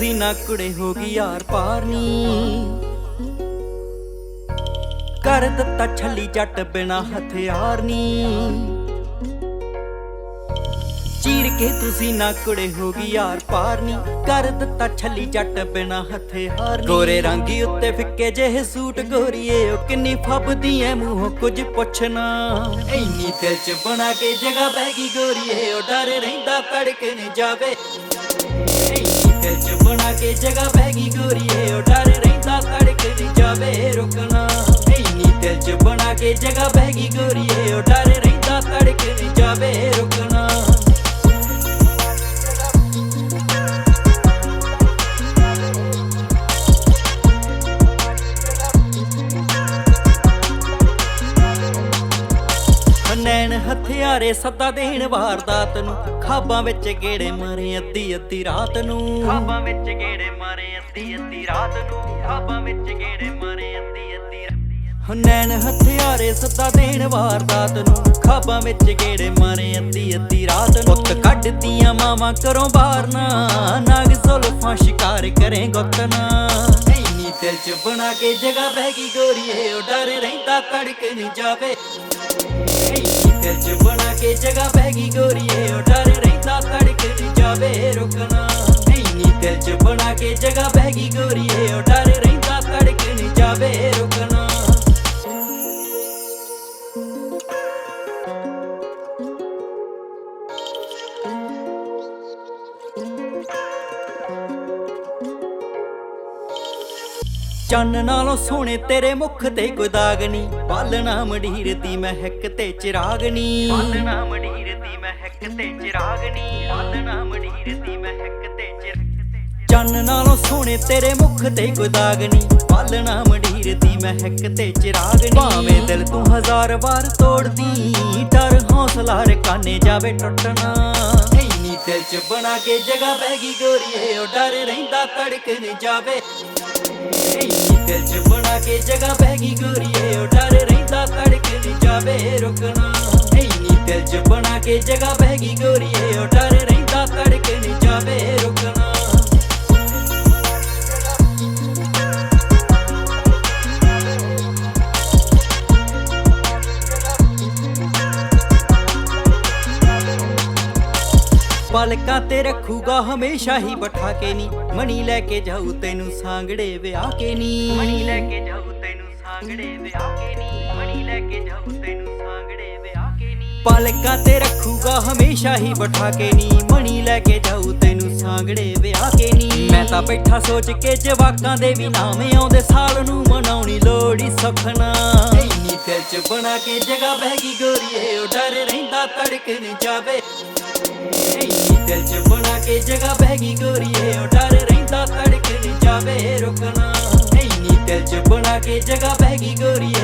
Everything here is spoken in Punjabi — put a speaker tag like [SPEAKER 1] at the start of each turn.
[SPEAKER 1] ਤੁਸੀਂ ਨਾ ਕੁੜੇ ਹੋ ਗਈ ਯਾਰ ਪਾਰ ਨੀ ਕਰ ਦਿੱਤਾ ਛੱਲੀ ਜੱਟ ਬਿਨਾ ਹਥਿਆਰ ਨੀ ਚੀਰ ਕੇ ਤੁਸੀਂ ਨਾ ਕੁੜੇ ਹੋ ਗਈ ਯਾਰ ਪਾਰ ਨੀ ਕਰ ਦਿੱਤਾ ਛੱਲੀ ਜੱਟ ਬਿਨਾ ਹਥਿਆਰ ਨੀ ਗੋਰੇ ਰੰਗੀ ਉੱਤੇ ਫਿੱਕੇ ਜਿਹੇ ਸੂਟ ਗੋਰੀਏ ਉਹ ਕਿੰਨੀ ਫੱਬਦੀ ਐ ਮੂੰਹੋਂ ਕੁਝ ਪੁੱਛਣਾ ਇੰਨੀ ਦਿਲ ਚ ਬਣਾ ਕੇ ਜਗ੍ਹਾ ਬਹਿ ਗਈ ਗੋਰੀਏ ਉਹ ਡਰ ਰਹਿੰਦਾ ਤੜਕ ਨ ਜਾਵੇ ਦਿਲ ਚ ਬਣਾ ਕੇ ਜਗ੍ਹਾ ਬਹਿ ਗਈ ਗੋਰੀਏ ਉਹ ਡਰ ਰਹਿੰਦਾ ਤੜਕ ਨ ਜਾਵੇ ਰੁਕਣਾ ਇੰਨੀ ਦਿਲ ਚ ਬਣਾ ਕੇ ਜਗ੍ਹਾ ਬਹਿ ਗਈ ਗੋਰੀਏ ਉਹ ਡਰ ਰਹਿੰਦਾ ਤੜਕ ਨ ਜਾਵੇ ਰੁਕਣਾ ਨੈਣ ਹਥਿਆਰੇ ਸੱਦਾ ਦੇਣ ਵਾਰਦਾਤ ਨੂੰ ਖਾਬਾਂ ਵਿੱਚ ਗੇੜੇ ਮਾਰੇ ਅੱਧੀ ਅੱਧੀ ਰਾਤ ਨੂੰ ਖਾਬਾਂ ਵਿੱਚ ਗੇੜੇ ਮਾਰੇ ਅੱਧੀ ਅੱਧੀ ਰਾਤ ਨੂੰ ਖਾਬਾਂ ਵਿੱਚ ਗੇੜੇ ਮਾਰੇ ਅੱਧੀ ਅੱਧੀ ਨੈਣ ਹਥਿਆਰੇ ਸੱਦਾ ਦੇਣ ਵਾਰਦਾਤ ਨੂੰ ਖਾਬਾਂ ਵਿੱਚ ਗੇੜੇ ਮਾਰੇ ਅੱਧੀ ਅੱਧੀ ਰਾਤ ਨੂੰ ਪੁੱਤ ਕੱਢਦੀਆਂ ਮਾਵਾਂ ਘਰੋਂ ਬਾਹਰ ਨਾ ਨਾਗ ਜ਼ੁਲਫਾਂ ਸ਼ਿਕਾਰ ਕਰੇ ਗੁੱਤਨਾ ਇੰਨੀ ਦਿਲ ਚ ਬਣਾ ਕੇ ਜਗ੍ਹਾ ਬਹਿ ਗਈ ਗੋਰੀਏ ਉਹ ਡਰ ਰਹਿੰਦਾ ਤੜਕ ਨ ਜਾਵੇ ਦਿਲ ਚ ਬਣਾ ਕੇ ਜਗ੍ਹਾ ਬਹਿ ਗਈ ਗੋਰੀਏ ਉਹ ਡਰ ਰਹਿੰਦਾ ਤੜਕ ਨ ਜਾਵੇ ਰੁਕਣਾ ਇੰਨੀ ਦਿਲ ਚ ਬਣਾ ਕੇ ਜਗ੍ਹਾ ਬਹਿ ਗਈ ਗੋਰੀਏ ਉਹ ਡਰ ਰਹਿੰਦਾ ਤੜਕ ਨ ਜਾਵੇ ਰੁਕਣਾ ਚੰਨ ਨਾਲੋਂ ਸੋਹਣੇ ਤੇਰੇ ਮੁਖ ਤੇ ਕੋਈ ਦਾਗ ਨੀ ਬਾਲਣਾ ਮੰਡੀਰ ਦੀ ਮਹਿਕ ਤੇ ਚਿਰਾਗ ਨੀ ਬਾਲਣਾ ਮੰਡੀਰ ਦੀ ਮਹਿਕ ਤੇ ਚਿਰਾਗ ਨੀ ਬਾਲਣਾ ਮੰਡੀਰ ਦੀ ਮਹਿਕ ਤੇ ਚੰਨ ਨਾਲੋਂ ਸੋਹਣੇ ਤੇਰੇ ਮੁਖ ਤੇ ਕੋਈ ਦਾਗ ਨੀ ਬਾਲਣਾ ਮੰਡੀਰ ਦੀ ਮਹਿਕ ਤੇ ਚਿਰਾਗ ਨੀ ਭਾਵੇਂ ਦਿਲ ਤੂੰ ਹਜ਼ਾਰ ਵਾਰ ਤੋੜਦੀ ਡਰ ਹੌਸਲਾ ਰਕਾਨੇ ਜਾਵੇ ਟੁੱਟਣਾ ਇੰਨੀ ਦਿਲ ਚ ਬਣਾ ਕੇ ਜਗ੍ਹਾ ਬਹਿ ਗਈ ਗੋਰੀਏ ਉਹ ਡਰ ਰਹਿੰਦਾ ਤੜਕ ਨ ਜਾਵੇ ਦਿਲ ਚ ਬਣਾ ਕੇ ਜਗ੍ਹਾ ਬਹਿ ਗਈ ਗੋਰੀਏ ਉਹ ਡਰ ਰਹਿੰਦਾ ਤੜਕ ਨ ਜਾਵੇ ਰੁਕਣਾ ਇੰਨੀ ਦਿਲ ਚ ਬਣਾ ਕੇ ਜਗ੍ਹਾ ਬਹਿ ਗਈ ਗੋਰੀਏ ਉਹ ਡਰ ਰਹਿੰਦਾ ਤੜਕ ਨ ਜਾਵੇ ਰੁਕਣਾ ਪਲਕਾਂ ਤੇ ਰੱਖੂਗਾ ਹਮੇਸ਼ਾ ਹੀ ਬਿਠਾ ਕੇ ਨੀ ਮਣੀ ਲੈ ਕੇ ਜਾਊ ਤੈਨੂੰ ਸਾਂਗੜੇ ਵਿਆਹ ਕੇ ਨੀ ਮਣੀ ਲੈ ਕੇ ਜਾਊ ਤੈਨੂੰ ਸਾਂਗੜੇ ਵਿਆਹ ਕੇ ਨੀ ਮਣੀ ਲੈ ਕੇ ਜਾਊ ਤੈਨੂੰ ਸਾਂਗੜੇ ਵਿਆਹ ਕੇ ਨੀ ਪਲਕਾਂ ਤੇ ਰੱਖੂਗਾ ਹਮੇਸ਼ਾ ਹੀ ਬਿਠਾ ਕੇ ਨੀ ਮਣੀ ਲੈ ਕੇ ਜਾਊ ਤੈਨੂੰ ਸਾਂਗੜੇ ਵਿਆਹ ਕੇ ਨੀ ਮੈਂ ਤਾਂ ਬੈਠਾ ਸੋਚ ਕੇ ਜਵਾਕਾਂ ਦੇ ਵੀ ਨਾਮ ਆਉਂਦੇ ਸਾਲ ਨੂੰ ਮਨਾਉਣੀ ਲੋੜੀ ਸੁਖਣਾ ਇੰਨੀ ਦਿਲ ਚ ਬਣਾ ਕੇ ਜਗ੍ਹਾ ਬਹਿ ਗਈ ਗੋਰੀਏ ਉਹ ਡਰ ਰਹਿੰਦਾ ਤੜਕ ਨ ਜਾਵੇ ਦਿਲ ਚ ਬਣਾ ਕੇ ਜਗ੍ਹਾ ਬਹਿ ਗਈ ਗੋਰੀਏ ਉਹ ਡਰ ਰਹਿੰਦਾ ਤੜਕ ਨ ਜਾਵੇ ਰੁਕਣਾ ਇੰਨੀ ਦਿਲ ਚ ਬਣਾ ਕੇ ਜਗ੍ਹਾ ਬਹਿ ਗਈ ਗੋਰੀਏ